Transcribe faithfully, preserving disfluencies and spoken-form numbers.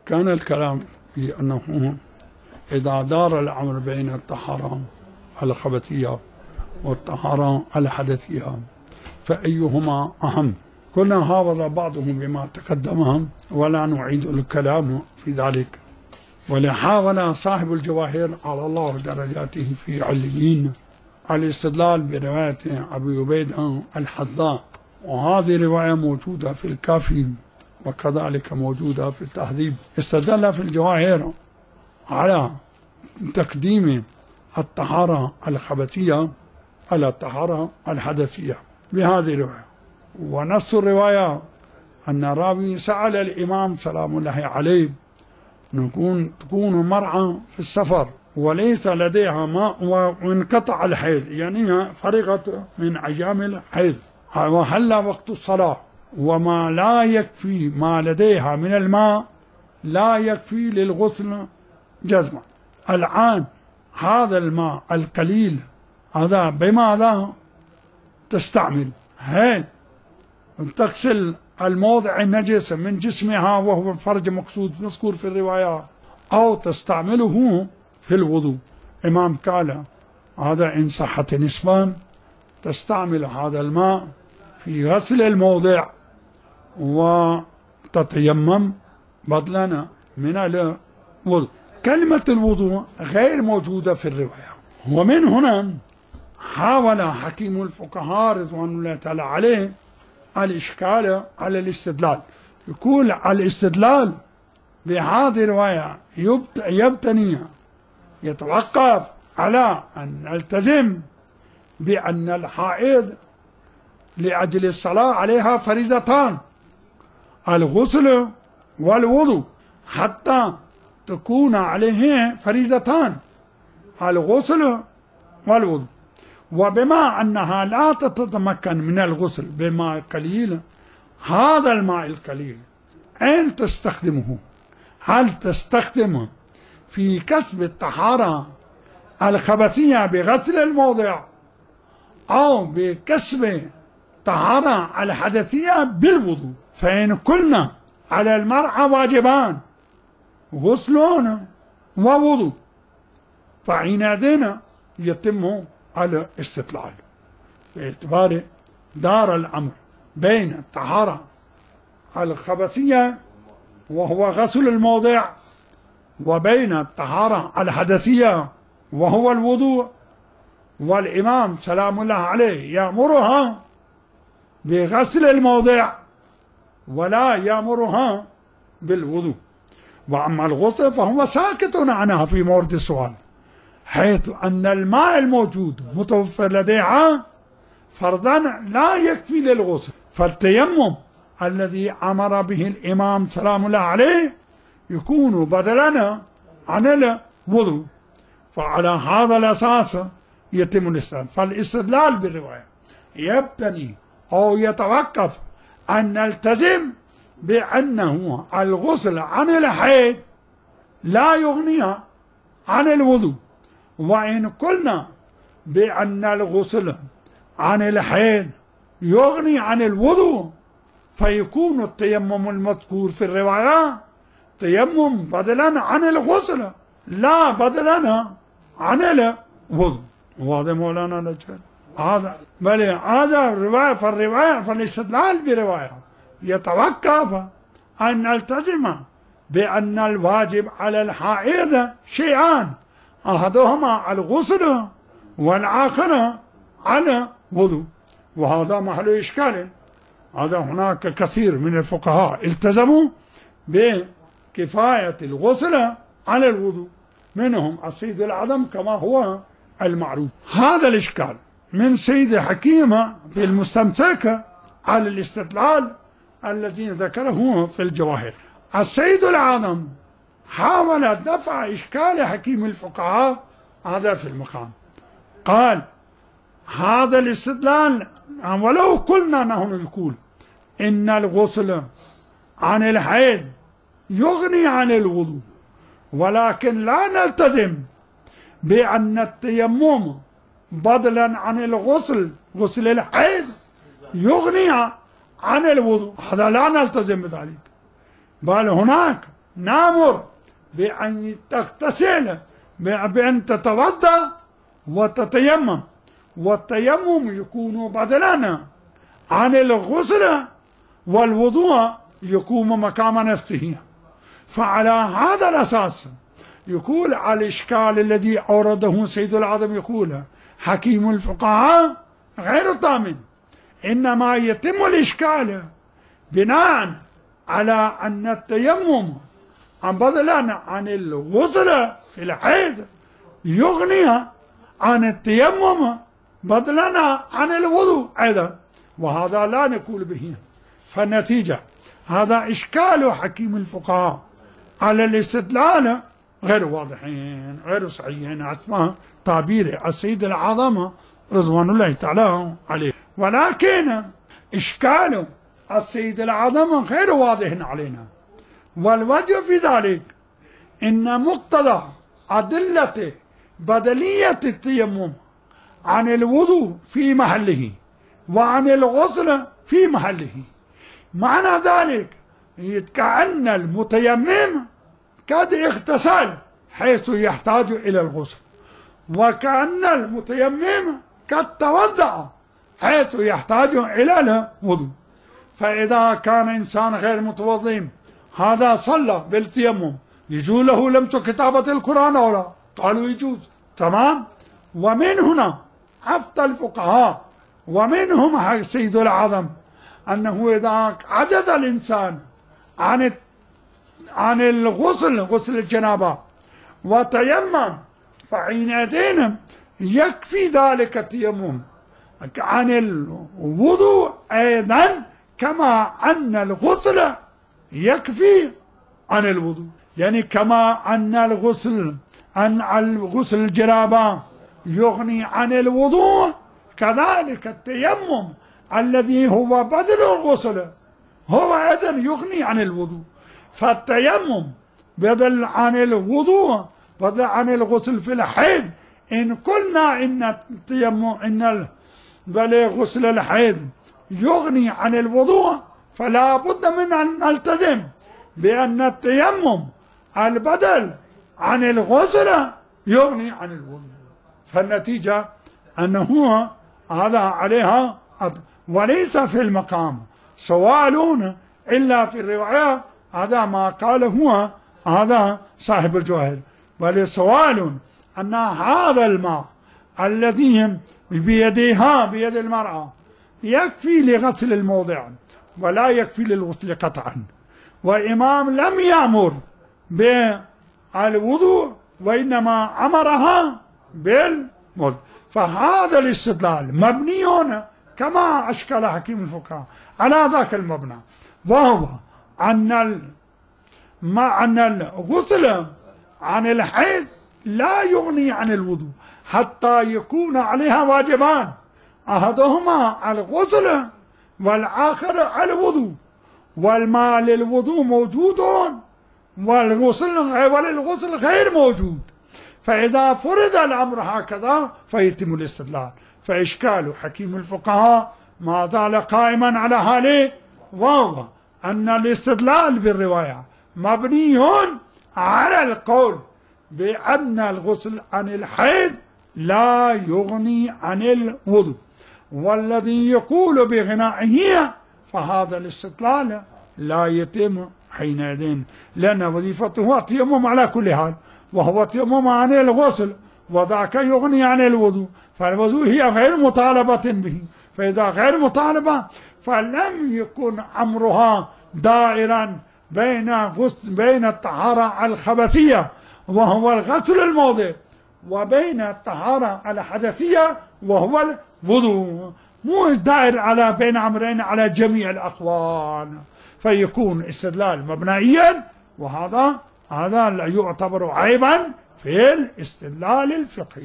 كان الكلام في أنه إذا دار الأمر بين الطهارة الخبثية والطهارة الحدثية فأيهما أهم؟ كنا حافظ بعضهم بما تقدم ولا نعيد الكلام في ذلك، ولحاول صاحب الجواهر على الله درجاته في عليين الاستدلال برواية أبي عبيدة الحذاء، وهذه رواية موجودة في الكافي وكذلك موجودة في التهذيب. استدل في الجواهر على تقديم الطهارة الخبثية على الطهارة الحدثية بهذه الرواية، ونص الرواية أن راوي سأل الإمام سلام الله عليه نكون تكون مرأة في السفر وليس لديها ماء وانقطع الحيض، يعني فرغت من أيام الحيض وحل وقت الصلاة، وما لا يكفي ما لديها من الماء لا يكفي للغسل جزما. الآن هذا الماء القليل هذا بماذا تستعمل؟ هل تغسل الموضع النجس من جسمها وهو الفرج مقصود مذكور في الرواية، أو تستعمله في الوضوء؟ إمام قال هذا إن صحت نسبان تستعمل هذا الماء في غسل الموضع وتتيمم بدلا من الوضوء. كلمة الوضوء غير موجودة في الرواية، ومن هنا حاول حكيم الفقهاء رضوان الله تعالى عليه الإشكال على الاستدلال. يقول الاستدلال بهذه الرواية يبتني يتوقف على أن نلتزم بأن الحائض لأجل الصلاة عليها فريضتان، الغسل والوضوء، حتى تكون عليه فريضتان الغسل والوضوء. وبما أنها لا تتمكن من الغسل بماء قليل، هذا الماء القليل أين تستخدمه؟ هل تستخدمه في كسب الطهارة الخبثية بغسل الموضع، أو بكسب طهارة الحدثية بالوضوء؟ فإن قلنا على المرأة واجبان غسل ووضوء فحينئذ يتم الاستدلال باعتبار دار الأمر بين الطهارة الخبثية وهو غسل الموضع وبين الطهارة الحدثية وهو الوضوء، والإمام سلام الله عليه يأمرها بغسل الموضع ولا يأمرها بالوضوء. وأما الغسل فهو ساكت عنها في مورد السؤال، حيث أن الماء الموجود متوفر لديها فرضا لا يكفي للغسل، فالتيمم الذي أمر به الإمام سلام الله عليه يكون بدلا عن الوضوء. فعلى هذا الأساس يتم الاستدلال. فالاستدلال بالرواية يبتني أو يتوقف أن نلتزم بأنه الغسل عن الحيض لا يغني عن الوضوء، وإن قلنا بأن الغسل عن الحيض يغني عن الوضوء فيكون التيمم المذكور في الرواية تيمم بدلا عن الغسل لا بدلا عن الوضوء. وهذا مولانا لجل هذا بل هذا الرواية فالرواية فالاستدلال برواية يتوقف أن نلتزم بأن الواجب على الحائض شيئان، أحدهما الغسل والآخر على وضوء، وهذا محل إشكال. هذا هناك كثير من الفقهاء التزموا بكفاية الغسل على الوضوء، منهم السيد العظم كما هو المعروف. هذا الإشكال من سيد حكيم في المستمسك على الاستدلال الذي ذكره في الجواهر. السيد العظم حاول دفع إشكال حكيم الفقهاء هذا في المقام، قال هذا الاستدلال ولو قلنا نحن نقول إن الغسل عن الحيض يغني عن الوضوء، ولكن لا نلتزم بأن التيمم بدلا عن الغسل غسل الحيض يغني عن الوضوء، هذا لا نلتزم بذلك، بل هناك نأمر بأن تغتسل، بأن تتوضأ وتتيمم، والتيمم يكون بدلا عن الغسل، والوضوء يكون مقام نفسه. فعلى هذا الأساس يقول الإشكال الذي أورده سيد العظم، يقول حكيم الفقهاء غير ضامن، إنما يتم الإشكال بناء على أن التيمم بدلا عن الغسل في الحيض يغني عن التيمم بدلا عن الوضوء أيضا، وهذا لا نقول به. فالنتيجة هذا إشكال حكيم الفقهاء على الاستدلال غير واضحين غير صحيحين، اسمه تعبير السيد العظم رضوان الله تعالى عليه. ولكن إشكال السيد العظم غير واضح علينا، والوجه في ذلك إن مقتضى أدلة بدلية التيمم عن الوضوء في محله وعن الغسل في محله، معنى ذلك كأن المتيمم قد اغتسل حيث يحتاج إلى الغسل، وكأن المتيمم قد توضأ حيث يحتاج إلى الوضوء. فإذا كان إنسان غير متوضئ هذا صلى بالتيمم، يجوز له لمس كتابة القرآن أو لا؟ قالوا يجوز، تمام. ومن هنا أفتى الفقهاء ومنهم سيد العظم أنه إذا عجز الإنسان عن عن الغسل غسل الجنابة وتيمم فحينئذ يكفي ذلك التيمم عن الوضوء أيضا، كما أن الغسل يكفي عن الوضوء، يعني كما أن الغسل أن الغسل الجنابة يغني عن الوضوء، كذلك التيمم الذي هو بدل الغسل هو أيضا يغني عن الوضوء. فالتيمم بدل عن الوضوء بدل عن الغسل في الحيض. إن قلنا إن التيمم إن بل غسل الحيض يغني عن الوضوء، فلا بد من أن نلتزم بأن التيمم البدل عن الغسل يغني عن الوضوء. فالنتيجة أنه هذا عليها، وليس في المقام سؤال إلا في الرواية، هذا ما قاله هو هذا صاحب الجواهر، بل سؤال أن هذا الماء الذي بيدها بيد المرأة يكفي لغسل الموضع ولا يكفي للغسل قطعا، وإمام لم يأمر بالوضوء وإنما أمرها بالوضوء. فهذا الاستدلال مبني كما أشكل حكيم الفقهاء على ذاك المبنى، وهو أن ما أن الغسل عن الحيض لا يغني عن الوضوء حتى يكون عليها واجبان، أحدهما الغسل والآخر الوضوء، والماء للوضوء موجود والغسل وللغسل غير موجود. فإذا فرض الأمر هكذا فيتم الاستدلال. فإشكال حكيم الفقهاء ما زال قائما على حاله، وهو أن الاستدلال بالرواية مبني على القول بأن الغسل عن الحيض لا يغني عن الوضوء، والذي يقول بغنائه فهذا الاستدلال لا يتم حينئذ، لأن وظيفته التيمم على كل حال، وهو التيمم عن الغسل وذاك يغني عن الوضوء، فالوضوء هي غير مطالبة به. فإذا غير مطالبة فلم يكن أمرها دائرا بين غسل بين الطهارة الخبثية وهو الغسل الموضع وبين الطهارة الحدثية وهو الوضوء، مو دائر على بين أمرين على جميع الأقوال، فيكون استدلال مبنائيا، وهذا هذا لا يعتبر عيبا في الاستدلال الفقهي.